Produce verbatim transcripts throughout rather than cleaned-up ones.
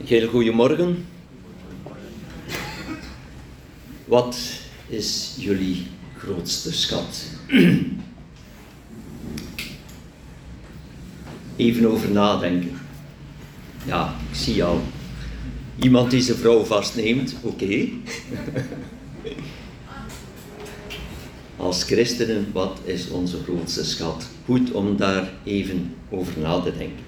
Heel goedemorgen. Wat is jullie grootste schat? Even over nadenken. Ja, ik zie al. Iemand die zijn vrouw vastneemt, oké. Okay. Als christenen, wat is onze grootste schat? Goed om daar even over na te denken.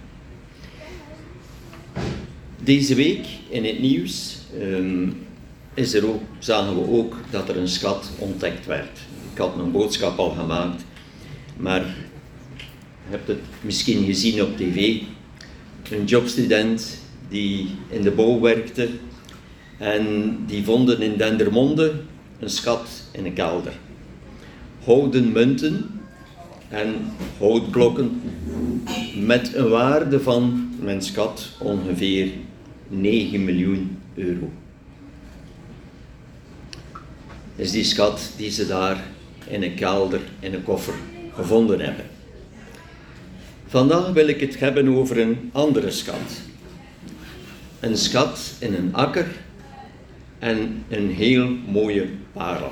Deze week in het nieuws um, is er ook, zagen we ook dat er een schat ontdekt werd. Ik had mijn boodschap al gemaakt, maar je hebt het misschien gezien op tv. Een jobstudent die in de bouw werkte en die vonden in Dendermonde een schat in een kelder. Houten munten en houtblokken met een waarde van, men schat, ongeveer negen miljoen euro. Dat is die schat die ze daar in een kelder, in een koffer gevonden hebben. Vandaag wil ik het hebben over een andere schat. Een schat in een akker en een heel mooie parel.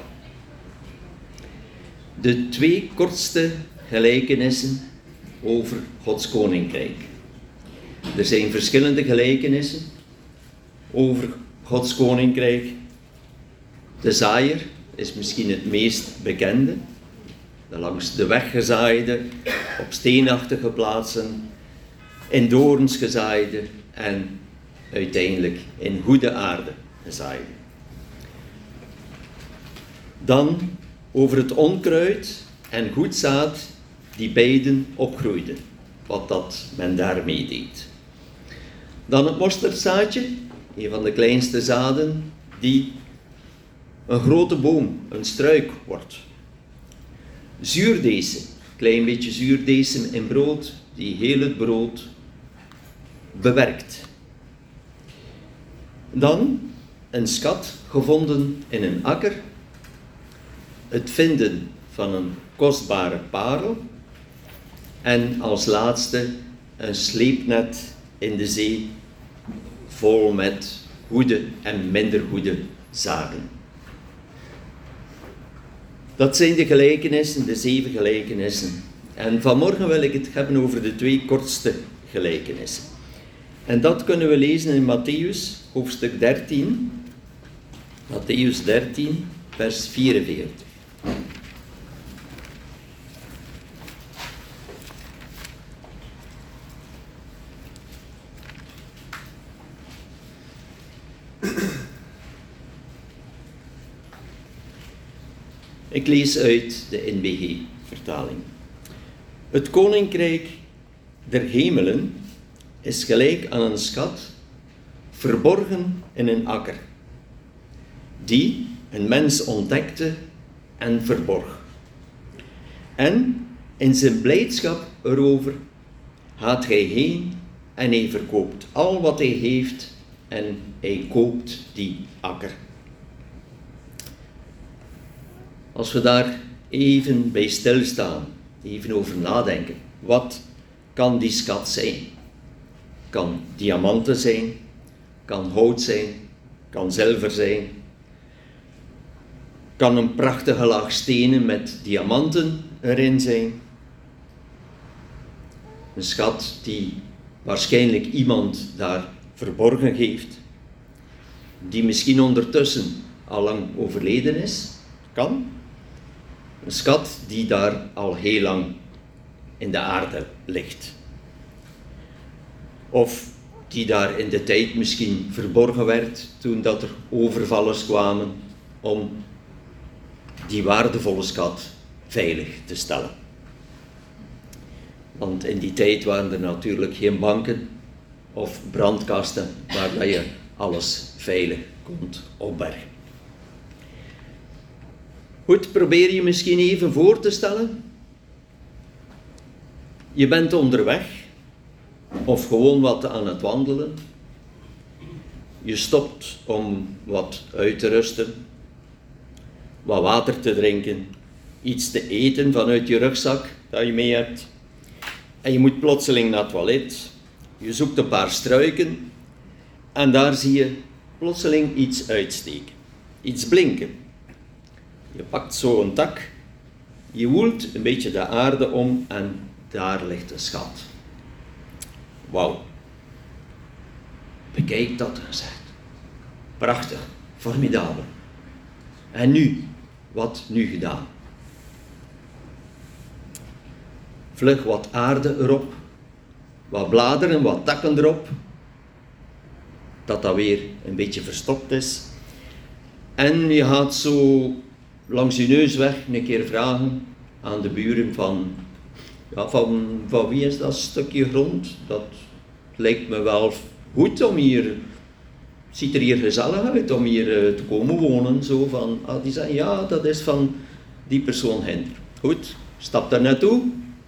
De twee kortste gelijkenissen over Gods koninkrijk. Er zijn verschillende gelijkenissen over Gods koninkrijk. De zaaier is misschien het meest bekende. De langs de weg gezaaide, op steenachtige plaatsen, in dorens gezaaide en uiteindelijk in goede aarde gezaaide. Dan over het onkruid en goed zaad die beiden opgroeiden, wat dat men daarmee deed. Dan het mosterdzaadje, een van de kleinste zaden, die een grote boom, een struik wordt. Zuurdesem, klein beetje zuurdesem in brood, die heel het brood bewerkt. Dan een schat gevonden in een akker, het vinden van een kostbare parel en als laatste een sleepnet in de zee vol met goede en minder goede zaden. Dat zijn de gelijkenissen, de zeven gelijkenissen. En vanmorgen wil ik het hebben over de twee kortste gelijkenissen. En dat kunnen we lezen in Mattheüs, hoofdstuk dertien. Mattheüs dertien, vers vierenveertig. Ik lees uit de N B G-vertaling. Het koninkrijk der hemelen is gelijk aan een schat, verborgen in een akker, die een mens ontdekte en verborg. En in zijn blijdschap erover gaat hij heen en hij verkoopt al wat hij heeft en hij koopt die akker. Als we daar even bij stilstaan, even over nadenken, wat kan die schat zijn? Kan diamanten zijn, kan hout zijn, kan zilver zijn, kan een prachtige laag stenen met diamanten erin zijn. Een schat die waarschijnlijk iemand daar verborgen heeft, die misschien ondertussen al lang overleden is, kan. Een schat die daar al heel lang in de aarde ligt. Of die daar in de tijd misschien verborgen werd toen dat er overvallers kwamen om die waardevolle schat veilig te stellen. Want in die tijd waren er natuurlijk geen banken of brandkasten waar dat je alles veilig kon opbergen. Goed, probeer je misschien even voor te stellen. Je bent onderweg, of gewoon wat aan het wandelen. Je stopt om wat uit te rusten, wat water te drinken, iets te eten vanuit je rugzak dat je mee hebt. En je moet plotseling naar het toilet. Je zoekt een paar struiken En daar zie je plotseling iets uitsteken. Iets blinken. Je pakt zo een tak. Je woelt een beetje de aarde om en daar ligt een schat. Wauw. Bekijk dat en zegt. Prachtig. Formidabel. En nu? Wat nu gedaan? Vlug wat aarde erop. Wat bladeren, wat takken erop. Dat dat weer een beetje verstopt is. En je gaat zo langs je neus weg een keer vragen aan de buren van, ja, van, van wie is dat stukje grond? Dat lijkt me wel goed om hier, het ziet er hier gezellig uit om hier te komen wonen. Zo van, ah, die zeggen, ja, dat is van die persoon Hinder. Goed, stap daar naartoe.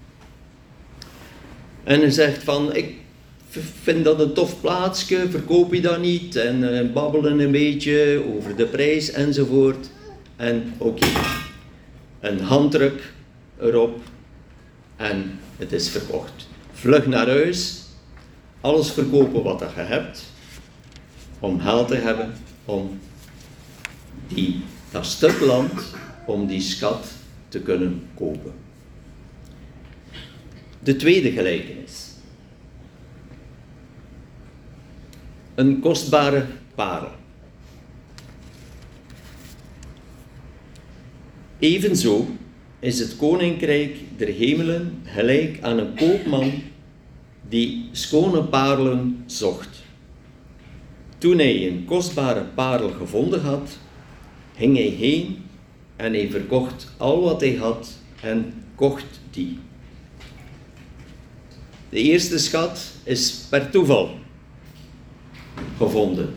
En hij zegt van, ik vind dat een tof plaatsje, verkoop je dat niet? En uh, babbelen een beetje over de prijs enzovoort. En oké, okay. Een handdruk erop en het is verkocht. Vlug naar huis, alles verkopen wat je hebt, om geld te hebben, om die, dat stuk land, om die schat te kunnen kopen. De tweede gelijkenis. Een kostbare parel. Evenzo is het koninkrijk der hemelen gelijk aan een koopman die schone parelen zocht. Toen hij een kostbare parel gevonden had, ging hij heen en hij verkocht al wat hij had en kocht die. De eerste schat is per toeval gevonden.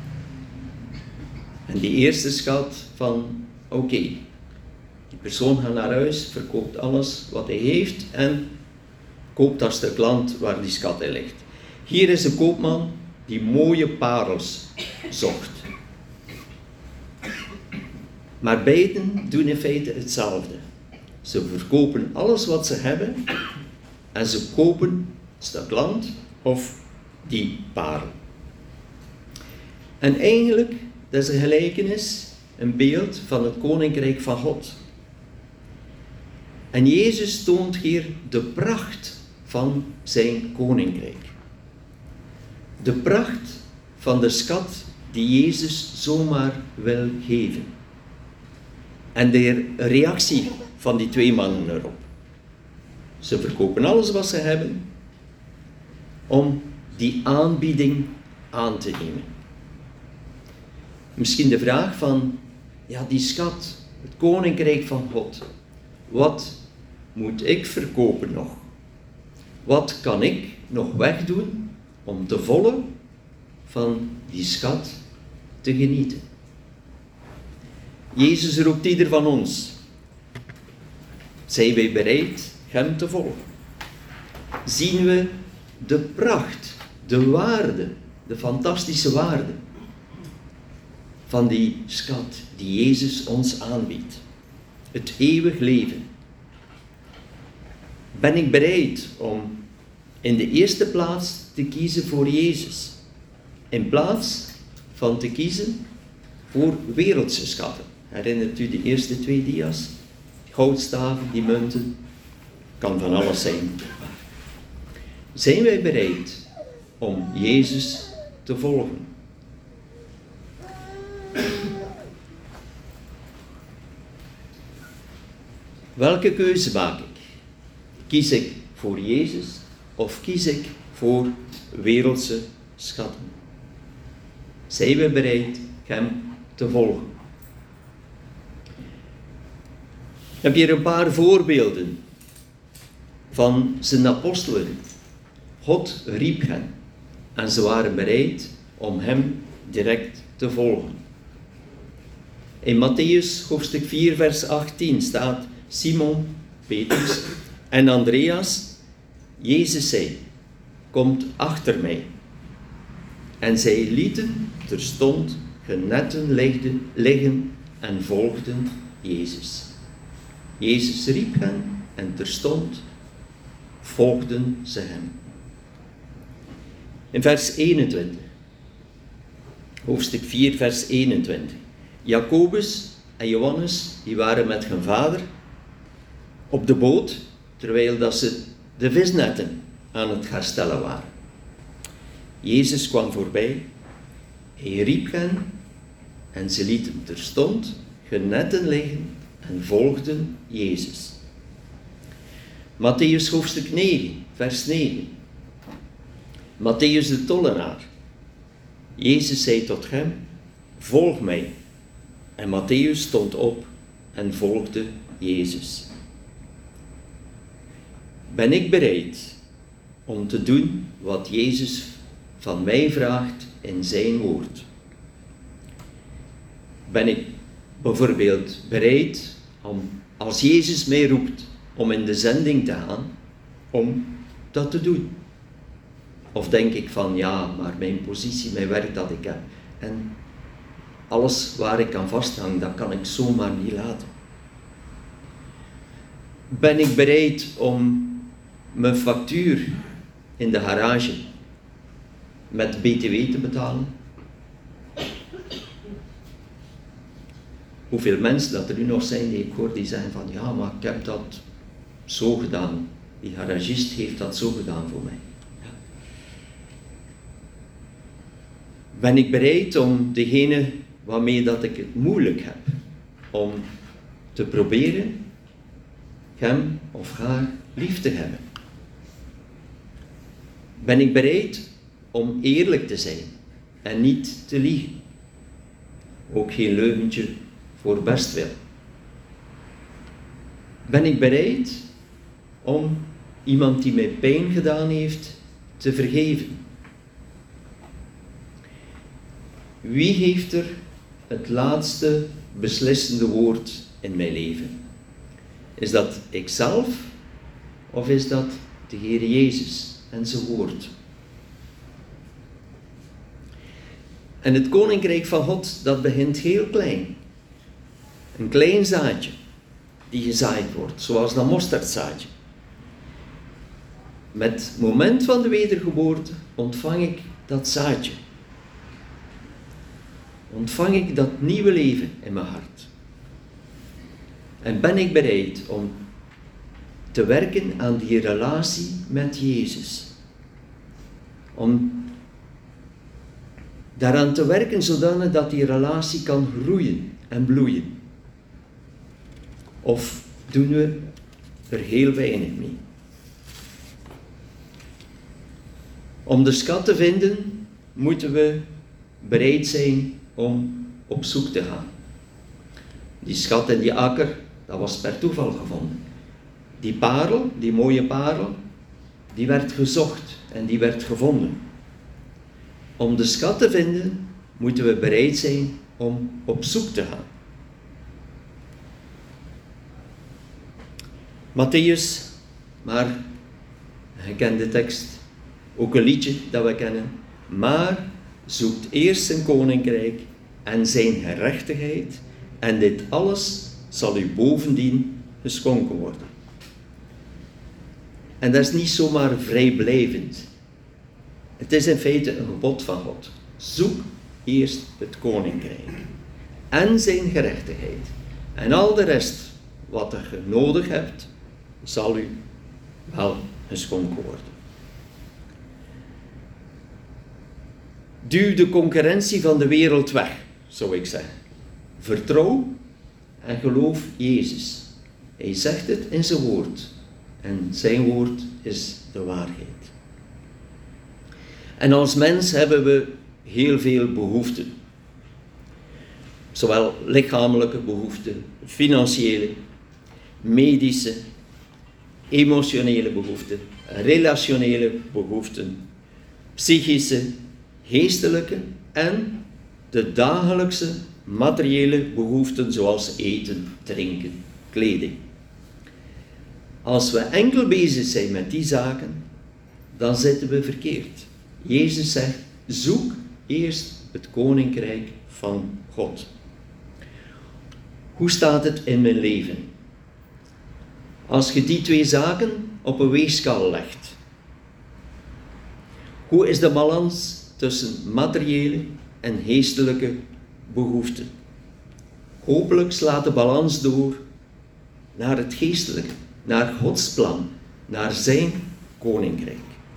En die eerste schat van, oké, okay, die persoon gaat naar huis, verkoopt alles wat hij heeft en koopt dat stuk land waar die schat in ligt. Hier is een koopman die mooie parels zocht. Maar beiden doen in feite hetzelfde. Ze verkopen alles wat ze hebben en ze kopen een stuk land of die parel. En eigenlijk, dat is een gelijkenis, een beeld van het koninkrijk van God. En Jezus toont hier de pracht van zijn koninkrijk. De pracht van de schat die Jezus zomaar wil geven. En de reactie van die twee mannen erop. Ze verkopen alles wat ze hebben om die aanbieding aan te nemen. Misschien de vraag van, ja, die schat, het koninkrijk van God. Wat moet ik verkopen nog? Wat kan ik nog wegdoen om te volle van die schat te genieten? Jezus roept ieder van ons. Zijn wij bereid hem te volgen? Zien we de pracht, de waarde, de fantastische waarde van die schat die Jezus ons aanbiedt? Het eeuwig leven. Ben ik bereid om in de eerste plaats te kiezen voor Jezus, in plaats van te kiezen voor wereldse schatten? Herinnert u de eerste twee dia's? Goudstaven, die munten, kan van alles zijn. Zijn wij bereid om Jezus te volgen? Welke keuze maak ik? Kies ik voor Jezus of kies ik voor wereldse schatten? Zijn we bereid hem te volgen? Ik heb hier een paar voorbeelden van zijn apostelen. God riep hen en ze waren bereid om hem direct te volgen. In Mattheüs hoofdstuk vier vers achttien staat: Simon, Petrus en Andreas, Jezus zei, komt achter mij. En zij lieten terstond hun netten liggen en volgden Jezus. Jezus riep hen en terstond volgden ze hem. In vers eenentwintig. hoofdstuk vier, vers eenentwintig. Jacobus en Johannes, die waren met hun vader op de boot, terwijl dat ze de visnetten aan het herstellen waren. Jezus kwam voorbij, hij riep hen en ze lieten terstond hun netten liggen en volgden Jezus. Mattheüs hoofdstuk negen, vers negen. Mattheüs de tollenaar. Jezus zei tot hem, volg mij. En Mattheüs stond op en volgde Jezus. Ben ik bereid om te doen wat Jezus van mij vraagt in zijn woord? Ben ik bijvoorbeeld bereid om, als Jezus mij roept om in de zending te gaan, om dat te doen? Of denk ik van, ja, maar mijn positie, mijn werk dat ik heb en alles waar ik aan vasthang, dat kan ik zomaar niet laten. Ben ik bereid om mijn factuur in de garage met B T W te betalen? Hoeveel mensen dat er nu nog zijn die ik hoor die zeggen van, ja, maar ik heb dat zo gedaan. Die garagist heeft dat zo gedaan voor mij. Ja. Ben ik bereid om degene waarmee dat ik het moeilijk heb, om te proberen hem of haar lief te hebben? Ben ik bereid om eerlijk te zijn en niet te liegen? Ook geen leugentje voor bestwil. Ben ik bereid om iemand die mij pijn gedaan heeft te vergeven? Wie heeft er het laatste beslissende woord in mijn leven? Is dat ikzelf of is dat de Heer Jezus en zijn woord? En het koninkrijk van God, dat begint heel klein. Een klein zaadje die gezaaid wordt, zoals dat mosterdzaadje. Met het moment van de wedergeboorte ontvang ik dat zaadje. Ontvang ik dat nieuwe leven in mijn hart. En ben ik bereid om te werken aan die relatie met Jezus. Om daaraan te werken zodanig dat die relatie kan groeien en bloeien. Of doen we er heel weinig mee? Om de schat te vinden, moeten we bereid zijn om op zoek te gaan. Die schat in die akker, dat was per toeval gevonden. Die parel, die mooie parel, die werd gezocht en die werd gevonden. Om de schat te vinden, moeten we bereid zijn om op zoek te gaan. Mattheüs, maar, je kent de tekst, ook een liedje dat we kennen. Maar zoekt eerst zijn koninkrijk en zijn gerechtigheid, en dit alles zal u bovendien geschonken worden. En dat is niet zomaar vrijblijvend. Het is in feite een gebod van God. Zoek eerst het koninkrijk en zijn gerechtigheid. En al de rest wat je nodig hebt, zal u wel geschonken worden. Duw de concurrentie van de wereld weg, zou ik zeggen. Vertrouw en geloof Jezus. Hij zegt het in zijn woord. En zijn woord is de waarheid. En als mens hebben we heel veel behoeften. Zowel lichamelijke behoeften, financiële, medische, emotionele behoeften, relationele behoeften, psychische, geestelijke en de dagelijkse materiële behoeften zoals eten, drinken, kleding. Als we enkel bezig zijn met die zaken, dan zitten we verkeerd. Jezus zegt, zoek eerst het koninkrijk van God. Hoe staat het in mijn leven? Als je die twee zaken op een weegschaal legt, hoe is de balans tussen materiële en geestelijke behoeften. Hopelijk slaat de balans door naar het geestelijke, naar Gods plan, naar zijn koninkrijk.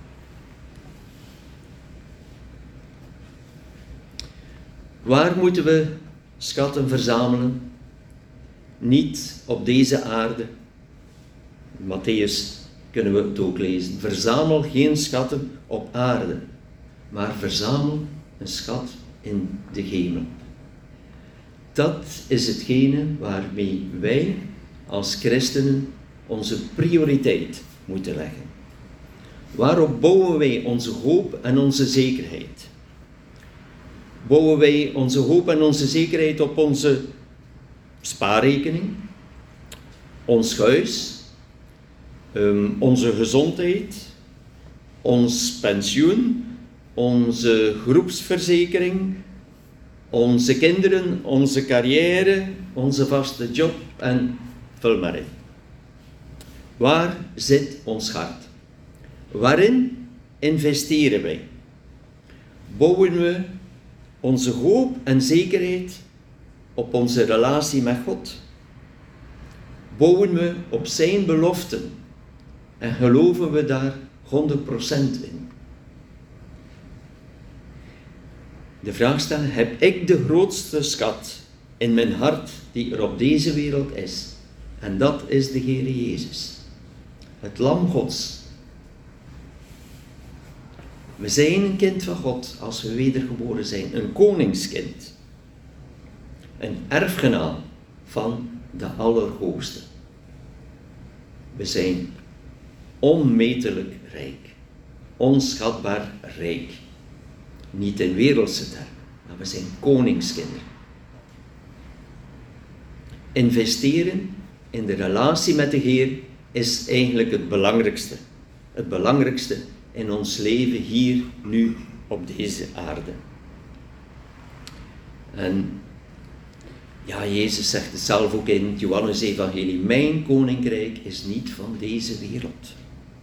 Waar moeten we schatten verzamelen? Niet op deze aarde. In Matthäus kunnen we het ook lezen. Verzamel geen schatten op aarde, maar verzamel een schat in de hemel. Dat is hetgene waarmee wij als christenen onze prioriteit moeten leggen. Waarop bouwen wij onze hoop en onze zekerheid? Bouwen wij onze hoop en onze zekerheid op onze spaarrekening, ons huis, um, onze gezondheid, ons pensioen, onze groepsverzekering, onze kinderen, onze carrière, onze vaste job en vul maar in. Waar zit ons hart? Waarin investeren wij? Bouwen we onze hoop en zekerheid op onze relatie met God? Bouwen we op zijn beloften en geloven we daar honderd procent in? De vraag stellen, heb ik de grootste schat in mijn hart die er op deze wereld is? En dat is de Heere Jezus, het Lam Gods. We zijn een kind van God als we wedergeboren zijn, een koningskind. Een erfgenaam van de Allerhoogste. We zijn onmetelijk rijk, onschatbaar rijk. Niet in wereldse termen, maar we zijn koningskinderen. Investeren in de relatie met de Heer is eigenlijk het belangrijkste. Het belangrijkste in ons leven hier, nu, op deze aarde. En ja, Jezus zegt het zelf ook in het Johannes-evangelie. Mijn koninkrijk is niet van deze wereld.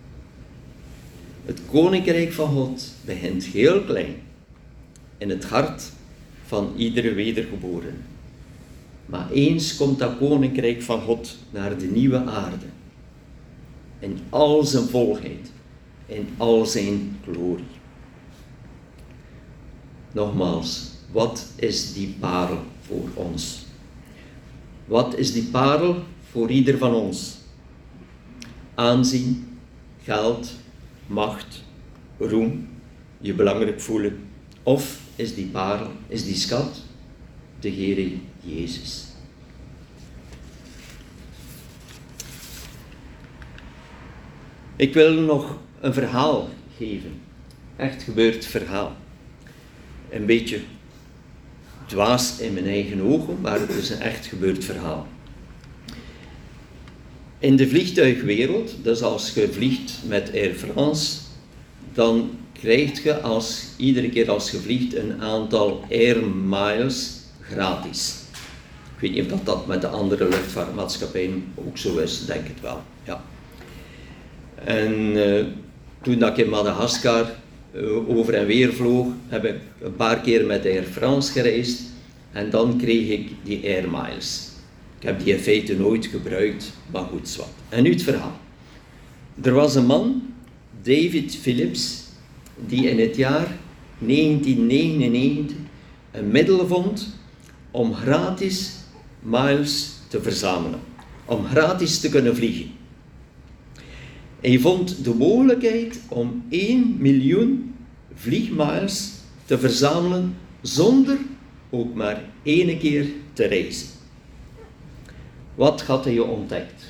Het koninkrijk van God begint heel klein. In het hart van iedere wedergeboren. Maar eens komt dat koninkrijk van God naar de nieuwe aarde. In al zijn volheid. In al zijn glorie. Nogmaals, wat is die parel voor ons? Wat is die parel voor ieder van ons? Aanzien, geld, macht, roem, je belangrijk voelen. Of is die parel, is die schat, de Heere Jezus? Ik wil nog een verhaal geven. Echt gebeurd verhaal. Een beetje dwaas in mijn eigen ogen, maar het is een echt gebeurd verhaal. In de vliegtuigwereld, dus als je vliegt met Air France, dan krijg je als, iedere keer als je vliegt een aantal air miles gratis. Ik weet niet of dat, dat met de andere luchtvaartmaatschappijen ook zo is, denk ik wel. Ja. En uh, toen dat ik in Madagaskar uh, over en weer vloog, heb ik een paar keer met Air France gereisd en dan kreeg ik die air miles. Ik heb die in feite nooit gebruikt, maar goed, zwart. En nu het verhaal. Er was een man, David Phillips, die in het jaar negentien negenennegentig een middel vond om gratis miles te verzamelen. Om gratis te kunnen vliegen. Hij vond de mogelijkheid om één miljoen vliegmiles te verzamelen zonder ook maar één keer te reizen. Wat had hij ontdekt?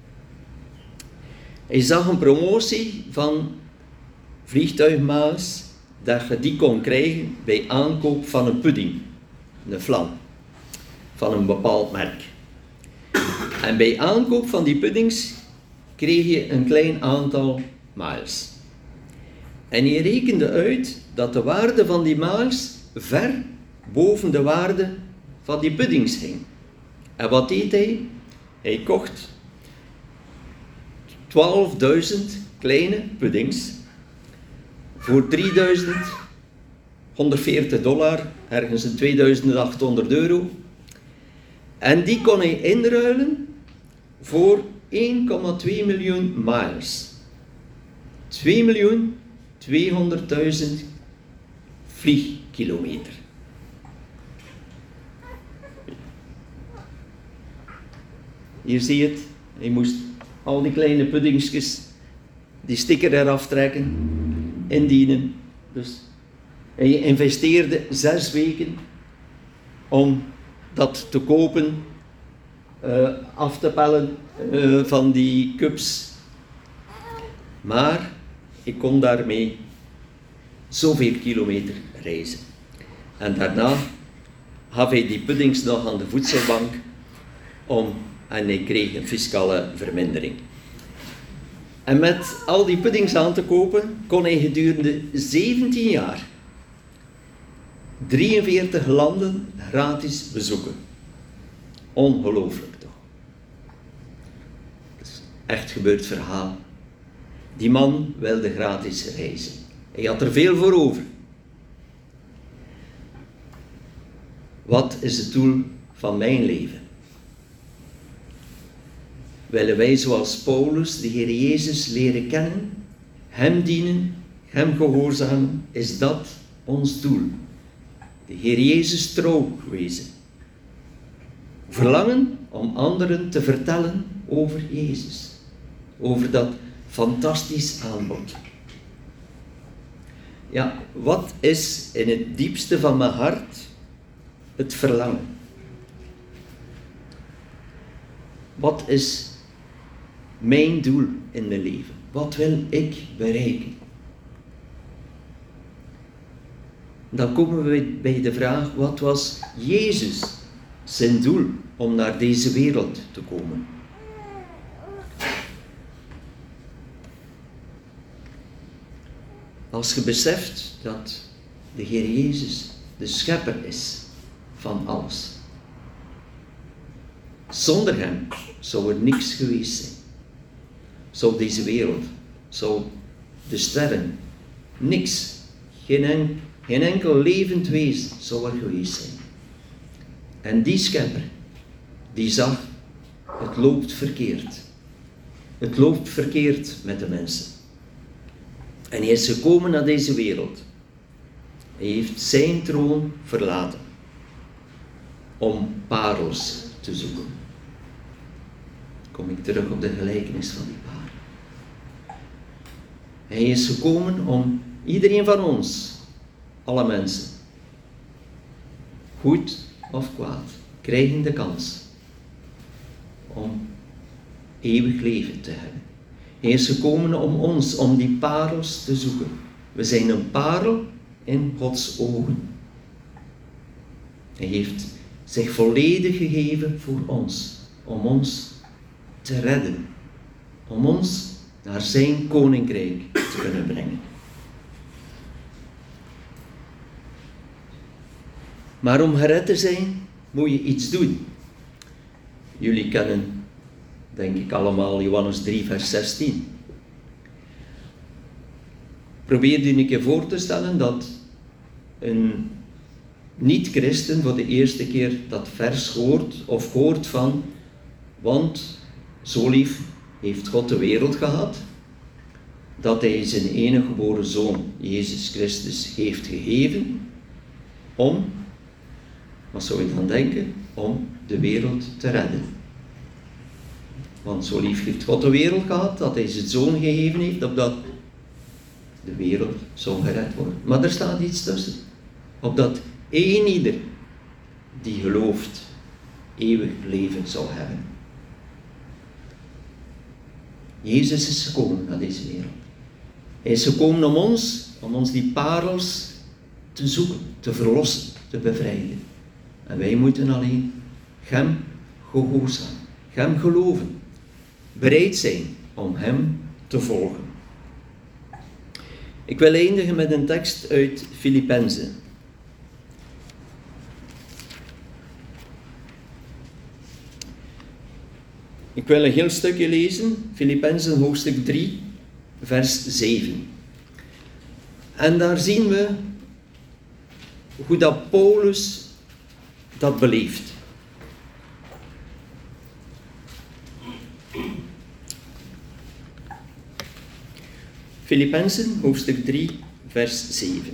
Hij zag een promotie van vliegtuigmiles dat je die kon krijgen bij aankoop van een pudding, een flan, van een bepaald merk. En bij aankoop van die puddings kreeg je een klein aantal miles. En hij rekende uit dat de waarde van die miles ver boven de waarde van die puddings hing. En wat deed hij? Hij kocht twaalfduizend kleine puddings voor drieduizend honderdveertig dollar ergens een tweeduizend achthonderd euro. En die kon hij inruilen voor één komma twee miljoen miles. twee miljoen tweehonderdduizend vliegkilometer. Hier zie je het. Hij moest al die kleine puddingsjes, die sticker eraf trekken, indienen. Dus hij investeerde zes weken om dat te kopen, uh, af te pellen uh, van die cups. Maar ik kon daarmee zoveel kilometer reizen. En daarna gaf hij die puddings nog aan de voedselbank om, en hij kreeg een fiscale vermindering. En met al die puddings aan te kopen kon hij gedurende zeventien jaar drieënveertig landen gratis bezoeken. Ongelooflijk toch? Dat is echt gebeurd verhaal. Die man wilde gratis reizen. Hij had er veel voor over. Wat is het doel van mijn leven? Willen wij zoals Paulus de Heer Jezus leren kennen, Hem dienen, Hem gehoorzamen? Is dat ons doel? De Heer Jezus trouw wezen. Verlangen om anderen te vertellen over Jezus. Over dat fantastisch aanbod. Ja, wat is in het diepste van mijn hart het verlangen? Wat is mijn doel in mijn leven? Wat wil ik bereiken? Dan komen we bij de vraag, wat was Jezus zijn doel om naar deze wereld te komen? Als je beseft dat de Heer Jezus de schepper is van alles. Zonder Hem zou er niks geweest zijn. Zou deze wereld, zou de sterren, niks, geen, en, geen enkel levend wezen zou er geweest zijn. En die schepper, die zag, het loopt verkeerd. Het loopt verkeerd met de mensen. En hij is gekomen naar deze wereld. Hij heeft zijn troon verlaten om parels te zoeken. Kom ik terug op de gelijkenis van die parel. Hij is gekomen om iedereen van ons, alle mensen, goed of kwaad, krijgen de kans om eeuwig leven te hebben. Hij is gekomen om ons, om die parels te zoeken. We zijn een parel in Gods ogen. Hij heeft zich volledig gegeven voor ons, om ons te redden, om ons naar zijn koninkrijk te kunnen brengen. Maar om gered te zijn, moet je iets doen. Jullie kennen, denk ik allemaal, Johannes drie vers zestien. Probeer je een keer voor te stellen dat een niet-christen voor de eerste keer dat vers hoort, of hoort van, want zo lief heeft God de wereld gehad, dat hij zijn enige geboren zoon, Jezus Christus, heeft gegeven, om, wat zou je dan denken, om de wereld te redden. Want zo lief heeft God de wereld gehad, dat hij zijn zoon gegeven heeft, opdat de wereld zou gered worden. Maar er staat iets tussen. Opdat één ieder die gelooft, eeuwig leven zou hebben. Jezus is gekomen naar deze wereld. Hij is gekomen om ons, om ons die parels te zoeken, te verlossen, te bevrijden. En wij moeten alleen Hem gehoorzamen, Hem geloven, bereid zijn om Hem te volgen. Ik wil eindigen met een tekst uit Filippenzen. Ik wil een heel stukje lezen, Filippenzen hoofdstuk drie, vers zeven. En daar zien we hoe dat Paulus dat beleeft. Filippenzen, hoofdstuk drie, vers zeven.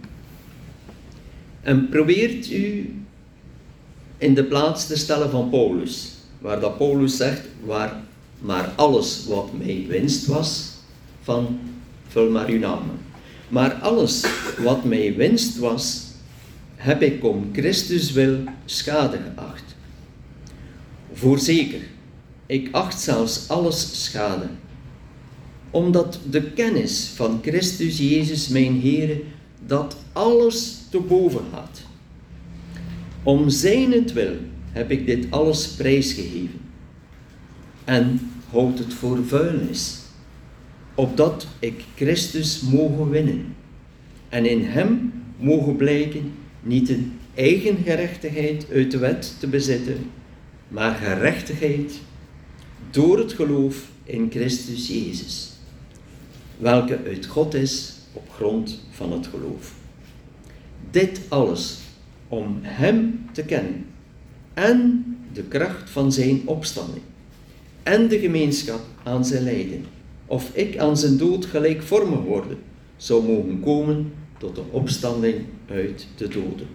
En probeert u in de plaats te stellen van Paulus, waar dat Paulus zegt, waar maar alles wat mij winst was, van, vul maar uw naam. Maar alles wat mij winst was, heb ik om Christus wil schade geacht. Voorzeker, ik acht zelfs alles schade, omdat de kennis van Christus Jezus mijn Heere, dat alles te boven gaat. Om zijnentwil heb ik dit alles prijsgegeven en houd het voor vuilnis, opdat ik Christus mogen winnen en in hem mogen blijken niet een eigen gerechtigheid uit de wet te bezitten, maar gerechtigheid door het geloof in Christus Jezus, welke uit God is op grond van het geloof. Dit alles om hem te kennen en de kracht van zijn opstanding en de gemeenschap aan zijn lijden, of ik aan zijn dood gelijkvormig worden zou mogen komen tot de opstanding uit de doden.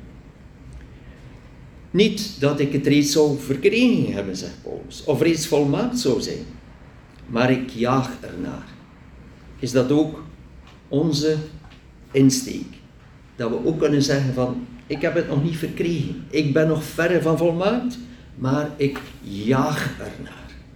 Niet dat ik het reeds zou verkregen hebben, zegt Paulus, of reeds volmaakt zou zijn, maar ik jaag ernaar. Is dat ook onze insteek? Dat we ook kunnen zeggen van, ik heb het nog niet verkregen, ik ben nog verre van volmaakt, maar ik jaag ernaar.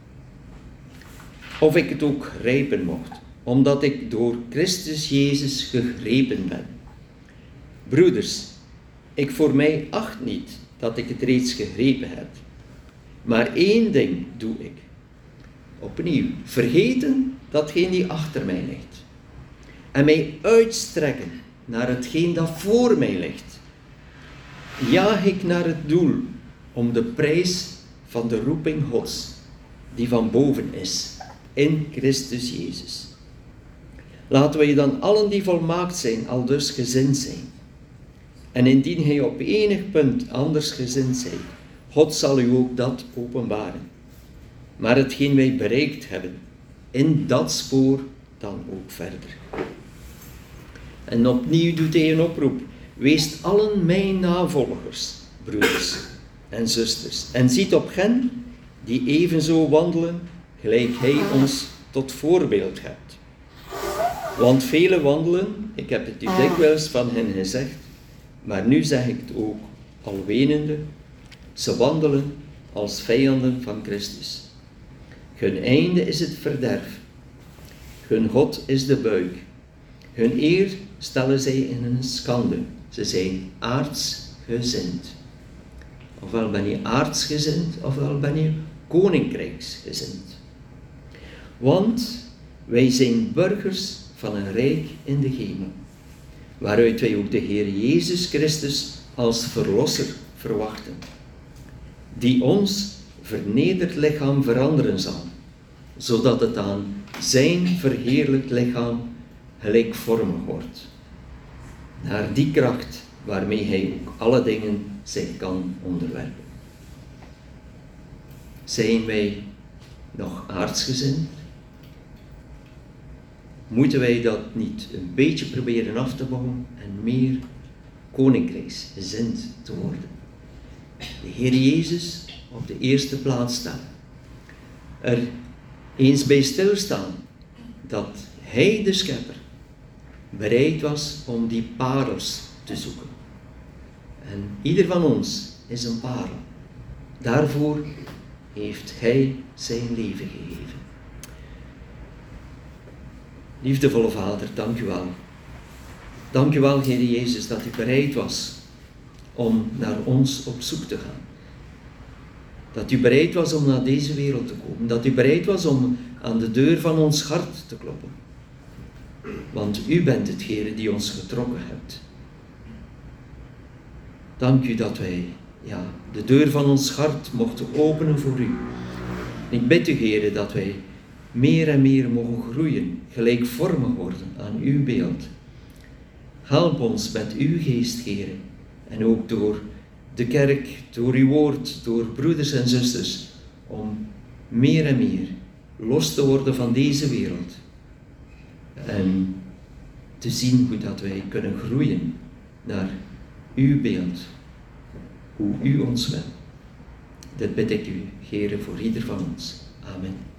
Of ik het ook grijpen mocht, omdat ik door Christus Jezus gegrepen ben. Broeders, ik voor mij acht niet dat ik het reeds gegrepen heb. Maar één ding doe ik. Opnieuw, vergeten datgene die achter mij ligt. En mij uitstrekken naar hetgeen dat voor mij ligt. Jaag ik naar het doel om de prijs van de roeping Gods, die van boven is, in Christus Jezus. Laten wij dan allen die volmaakt zijn, al dus gezind zijn. En indien gij op enig punt anders gezind zijt, God zal u ook dat openbaren. Maar hetgeen wij bereikt hebben, in dat spoor dan ook verder. En opnieuw doet hij een oproep. Wees allen mijn navolgers, broeders en zusters. En ziet op hen die evenzo wandelen, gelijk hij ons tot voorbeeld hebt. Want vele wandelen, ik heb het u dikwijls van hen gezegd, maar nu zeg ik het ook, al wenende, ze wandelen als vijanden van Christus. Hun einde is het verderf. Hun God is de buik. Hun eer stellen zij in een schande. Ze zijn aardsgezind. Ofwel ben je aardsgezind, ofwel ben je koninkrijksgezind. Want wij zijn burgers van een rijk in de hemel, waaruit wij ook de Heer Jezus Christus als verlosser verwachten, die ons vernederd lichaam veranderen zal, zodat het aan zijn verheerlijkt lichaam gelijkvormig wordt, naar die kracht waarmee hij ook alle dingen zich kan onderwerpen. Zijn wij nog aardsgezind? Moeten wij dat niet een beetje proberen af te bouwen en meer koninkrijksgezind te worden? De Heer Jezus op de eerste plaats stellen. Er eens bij stilstaan dat Hij, de Schepper, bereid was om die parels te zoeken. En ieder van ons is een parel. Daarvoor heeft Hij zijn leven gegeven. Liefdevolle Vader, dank u wel. Dank u wel, Heer Jezus, dat u bereid was om naar ons op zoek te gaan. Dat u bereid was om naar deze wereld te komen. Dat u bereid was om aan de deur van ons hart te kloppen. Want u bent het, Heer, die ons getrokken hebt. Dank u dat wij ja, de deur van ons hart mochten openen voor u. Ik bid u, Heer, dat wij meer en meer mogen groeien, gelijkvormig worden aan uw beeld. Help ons met uw geest, Heer, En ook door de kerk, door uw woord, door broeders en zusters, om meer en meer los te worden van deze wereld. En te zien hoe dat wij kunnen groeien naar uw beeld, hoe u ons wil. Dit bid ik u, Heere, voor ieder van ons. Amen.